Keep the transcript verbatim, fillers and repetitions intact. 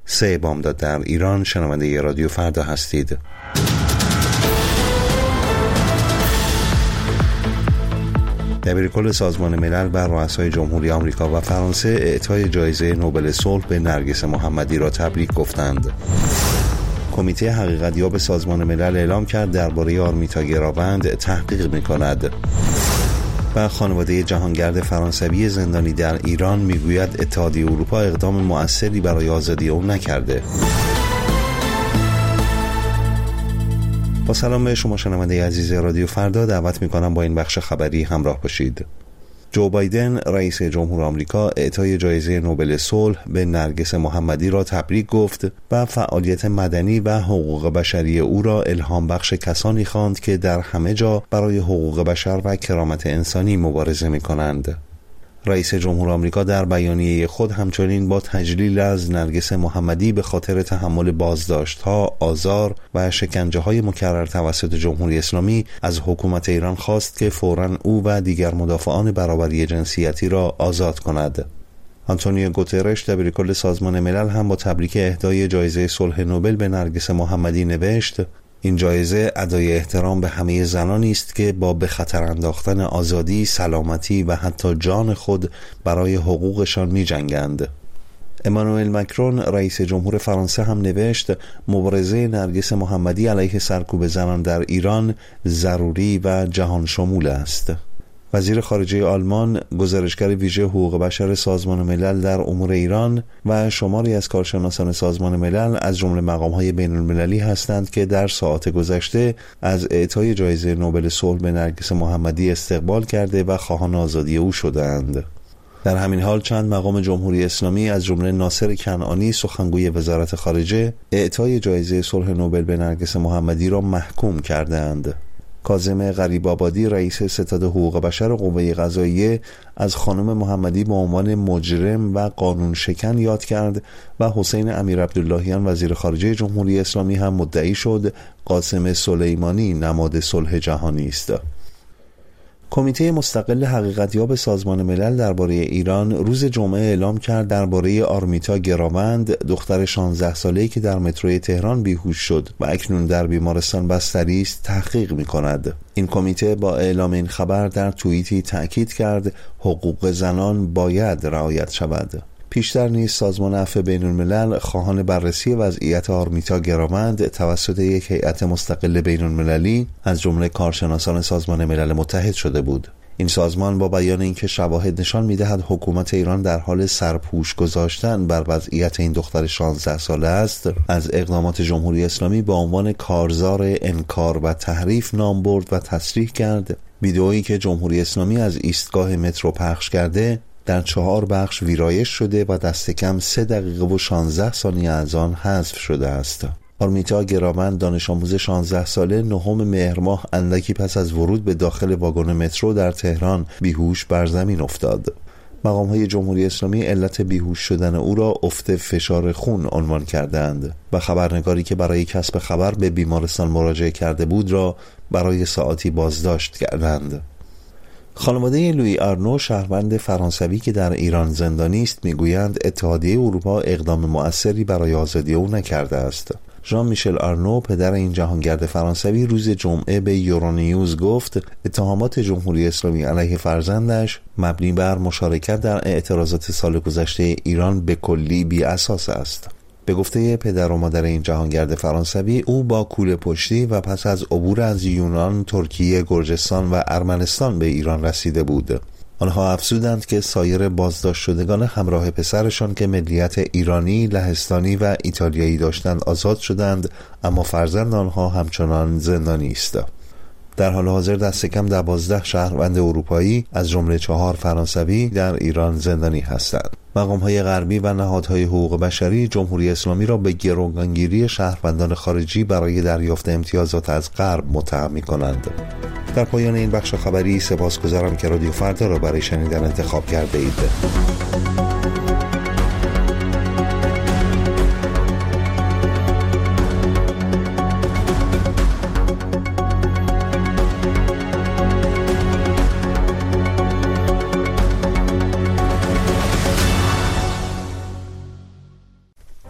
سه بامداد در ایران. شنونده رادیو فردا هستید. دبیرکل سازمان ملل بر رؤسای جمهوری آمریکا و فرانسه اعطای جایزه نوبل صلح به نرگس محمدی را تبریک گفتند. کمیته حقیقتیاب سازمان ملل اعلام کرد درباره آرمیتا گراوند تحقیق می‌کند. و خانواده جهانگرد فرانسوی زندانی در ایران میگوید اتحادیه اروپا اقدام مؤثری برای آزادی او نکرده. با سلام به شما شنونده عزیز رادیو فردا، دعوت میکنم با این بخش خبری همراه باشید. جو بایدن رئیس جمهور آمریکا اعطای جایزه نوبل صلح به نرگس محمدی را تبریک گفت و فعالیت مدنی و حقوق بشری او را الهام بخش کسانی خواند که در همه جا برای حقوق بشر و کرامت انسانی مبارزه می‌کنند. رئیس جمهور آمریکا در بیانیه خود همچنین با تجلیل از نرگس محمدی به خاطر تحمل بازداشت‌ها، آزار و شکنجه‌های مکرر توسط جمهوری اسلامی از حکومت ایران خواست که فوراً او و دیگر مدافعان برابری جنسیتی را آزاد کند. آنتونیو گوترش دبیرکل سازمان ملل هم با تبریک اهدای جایزه صلح نوبل به نرگس محمدی نوشت: این جایزه ادای احترام به همه زنانی است که با به خطر انداختن آزادی، سلامتی و حتی جان خود برای حقوقشان می جنگند. امانوئل مکرون رئیس جمهور فرانسه هم نوشت مبارزه نرگس محمدی علیه سرکوب زنان در ایران ضروری و جهان شمول است. وزیر خارجه آلمان، گزارشگر ویژه حقوق بشر سازمان ملل در امور ایران و شماری از کارشناسان سازمان ملل از جمله مقام‌های بین‌المللی هستند که در ساعات گذشته از اعطای جایزه نوبل صلح به نرگس محمدی استقبال کرده و خواهان آزادی او شدند. در همین حال چند مقام جمهوری اسلامی از جمله ناصر کنعانی سخنگوی وزارت خارجه اعطای جایزه صلح نوبل به نرگس محمدی را محکوم کردند. کاظم غریب‌آبادی رئیس ستاد حقوق بشر قوه قضاییه از خانم محمدی به عنوان مجرم و قانون شکن یاد کرد و حسین امیرعبداللهیان وزیر خارجه جمهوری اسلامی هم مدعی شد قاسم سلیمانی نماد صلح جهانی است. کمیته مستقل حقیقتیاب سازمان ملل درباره ایران روز جمعه اعلام کرد درباره آرمیتا گراوند، دختر شانزده ساله‌ای که در متروی تهران بیهوش شد و اکنون در بیمارستان بستری است، تحقیق می‌کند. این کمیته با اعلام این خبر در توییتی تأکید کرد حقوق زنان باید رعایت شود. پیشتر نیز سازمان عفو بین‌الملل خواهان بررسی وضعیت آرمیتا گراوند توسط یک هیئت مستقل بین‌المللی از جمله کارشناسان سازمان ملل متحد شده بود. این سازمان با بیان اینکه شواهد نشان می‌دهد حکومت ایران در حال سرپوش گذاشتن بر وضعیت این دختر شانزده ساله است، از اقدامات جمهوری اسلامی به عنوان کارزار انکار و تحریف نام برد و تصریح کرد ویدئویی که جمهوری اسلامی از ایستگاه مترو پخش کرده در چهار بخش ویرایش شده و دست کم سه دقیقه و شانزده ثانیه از آن حذف شده است. آرمیتا گراوند دانش آموز شانزده ساله نهم مهر ماه اندکی پس از ورود به داخل واگن مترو در تهران بیهوش بر زمین افتاد. مقام‌های جمهوری اسلامی علت بیهوش شدن او را افت فشار خون عنوان کردند و خبرنگاری که برای کسب خبر به بیمارستان مراجعه کرده بود را برای ساعاتی بازداشت کردند. خانواده لویی آرنو شهروند فرانسوی که در ایران زندانی است میگویند اتحادیه اروپا اقدام مؤثری برای آزادی او نکرده است. ژان میشل آرنو پدر این جهانگرد فرانسوی روز جمعه به یورونیوز گفت اتهامات جمهوری اسلامی علیه فرزندش مبنی بر مشارکت در اعتراضات سال گذشته ایران به کلی بی اساس است. به گفته پدر و مادر این جهانگرد فرانسوی، او با کوله پشتی و پس از عبور از یونان، ترکیه، گرجستان و ارمنستان به ایران رسیده بود. آنها افزودند که سایر بازداشت شدگان همراه پسرشان که ملیت ایرانی، لهستانی و ایتالیایی داشتند آزاد شدند، اما فرزند آنها همچنان زندانی است. در حال حاضر دست کم دوازده شهروند اروپایی از جمله چهار فرانسوی در ایران زندانی هستند. مقام‌های غربی و نهادهای حقوق بشری جمهوری اسلامی را به گروگانگیری شهروندان خارجی برای دریافت امتیازات از غرب متهم می‌کنند. در پایان این بخش خبری سپاسگزارم که رادیو فردا را برای شنیدن انتخاب کرده اید.